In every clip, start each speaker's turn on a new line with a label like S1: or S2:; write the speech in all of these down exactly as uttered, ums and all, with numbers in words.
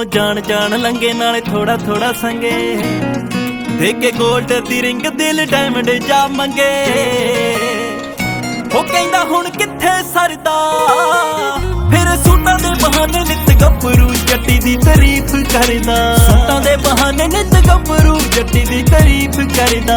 S1: ਕੋਲੋਂ ਜਾਣ ਜਾਣ ਲੰਗੇ ਨਾਲੇ ਥੋੜਾ ਥੋੜਾ ਸੰਗੇ ਦੇ ਕੇ ਗੋਲਡ ਦੀ ਰਿੰਗ ਦਿਲ ਡਾਇਮੰਡ ਜਾ ਮੰਗੇ ਉਹ ਕਹਿੰਦਾ ਹੁਣ ਕਿੱਥੇ ਸਰਦਾ ਫਿਰ ਸੂਟਾਂ ਦੇ ਬਹਾਨੇ ਨਿੱਤ ਗੱਭਰੂ ਜੱਟੀ ਦੀ ਤਾਰੀਫ ਕਰਦਾ ਸੂਟਾਂ ਦੇ ਬਹਾਨੇ ਨਿੱਤ ਗੱਭਰੂ ਜੱਟੀ ਦੀ ਤਾਰੀਫ ਕਰਦਾ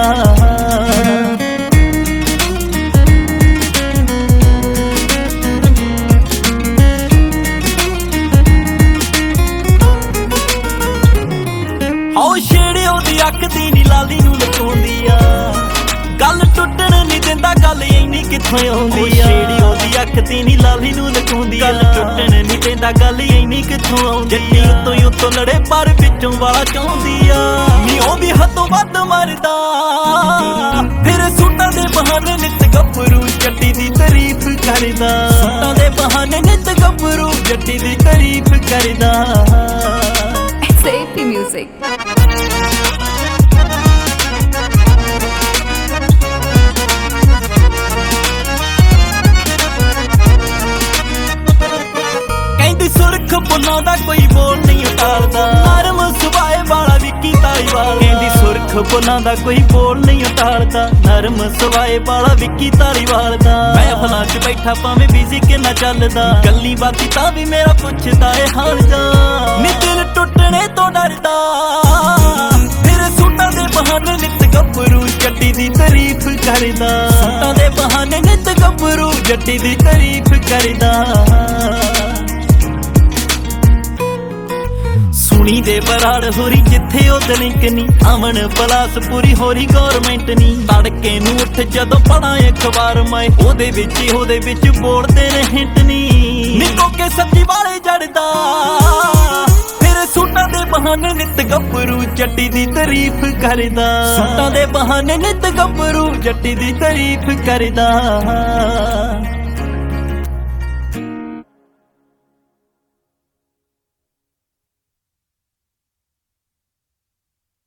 S1: ਆਓ ਛੇੜੇ ਉਹਦੀ ਅੱਖ ਦੀ ਨੀ ਲਾਲੀ ਨੂੰ ਲਕਾਉਂਦੀ ਆ ਗੱਲ ਟੁੱਟਣ ਨਹੀਂ ਦਿੰਦਾ ਗੱਲ ਇੰਨੀ ਕਿੱਥੋਂ ਆਉਂਦੀ ਆ ਛੇੜੀ ਉਹਦੀ ਅੱਖ ਦੀ ਨੀ ਲਾਲੀ ਨੂੰ ਲਕਾਉਂਦੀ ਆ ਗੱਲ ਟੁੱਟਣ ਨਹੀਂ ਦਿੰਦਾ ਗੱਲ ਇੰਨੀ ਕਿੱਥੋਂ ਆਉਂਦੀ ਜੱਟੀ ਉੱਤੋਂ ਹੀ ਉੱਤੋਂ ਲੜੇ ਪਰ ਵਿੱਚੋਂ ਵਾਲਾ ਚਾਹੁੰਦੀ ਆ ਨੀ ਉਹ ਵੀ ਹੱਦੋਂ ਵੱਧ ਮਰਦਾ ਫਿਰ ਸੂਟਾਂ ਦੇ ਬਹਾਨੇ ਨਿੱਤ ਗੱਭਰੂ ਜੱਟੀ ਦੀ ਤਾਰੀਫ ਕਰਦਾ ਸੂਟਾਂ ਦੇ ਬਹਾਨੇ ਨਿੱਤ ਗੱਭਰੂ ਜੱਟੀ ਦੀ ਤਾਰੀਫ ਕਰਦਾ
S2: Safety music.
S1: ਕਹਿੰਦੀ ਸੁਰਖ ਬੁੱਲਾਂ ਦਾ ਕੋਈ ਬੋਲ ਨਹੀਂ ਉਤਾਰਦਾ ਨਰਮ ਸੁਭਾਏ ਵਾਲਾ ਵਿੱਕੀ ਧਾਲੀਵਾਲ ਕਹਿੰਦੀ ਸੁਰਖ ਬੁੱਲਾਂ ਦਾ ਕੋਈ ਬੋਲ ਨਹੀਂ ਉਤਾਰਦਾ ਨਰਮ ਸੁਭਾਏ ਵਾਲਾ ਵਿੱਕੀ ਧਾਲੀਵਾਲ ਦਾ ਮੈਂ ਫਲਾਂ 'ਚ ਬੈਠਾ ਭਾਵੇਂ ਬਿਜ਼ੀ ਕਿੰਨਾ ਚੱਲਦਾ ਗੱਲੀ ਬਾਤੀ ਤਾਂ ਵੀ ਮੇਰਾ ਪੁੱਛਦਾ ਏ ਹਾਲ ਜਾ ਨੀ ਦਿਲ ਟੁੱਟਣੇ ਤੋਂ ਡਰਦਾ ਫਿਰ ਸੂਟਾਂ ਦੇ ਬਹਾਨੇ ਨਿੱਤ ਗੱਭਰੂ ਜੱਟੀ ਦੀ ਤਾਰੀਫ ਕਰਦਾ ਸੂਟਾਂ ਦੇ ਬਹਾਨੇ ਨਿੱਤ ਗੱਭਰੂ ਜੱਟੀ ਦੀ ਤਾਰੀਫ ਕਰਦਾ ਸੁਣੀ ਦੇ ਬਰਾੜ ਹੋਰੀ ਜਿੱਥੇ ਉਹ ਦਲਿੰਕ ਨੀ ਅਮਨ ਪਲਾਸ ਪੂਰੀ ਹੋਰੀ ਗੌਰਮੈਂਟ ਨੀ ਤੜਕੇ ਨੂੰ ਉੱਠ ਜਦੋਂ ਪੜਾਂ ਅਖਬਾਰ ਮੈਂ ਉਹਦੇ ਵਿੱਚ ਹੀ ਉਹਦੇ ਵਿੱਚ ਬੋਲਦੇ ਨੇ ਹਿੰਟ ਨੀ ਨਿੱਕੋ ਕੇ ਸੱਜੀ ਵਾਲੇ ਜੜਦਾ ਫਿਰ ਸੂਟਾਂ ਦੇ ਬਹਾਨੇ ਨਿੱਤ ਗੱਭਰੂ ਜੱਟੀ ਦੀ ਤਾਰੀਫ ਕਰਦਾ ਸੂਟਾਂ ਦੇ ਬਹਾਨੇ ਨਿੱਤ ਗੱਭਰੂ ਜੱਟੀ ਦੀ ਤਾਰੀਫ ਕਰਦਾ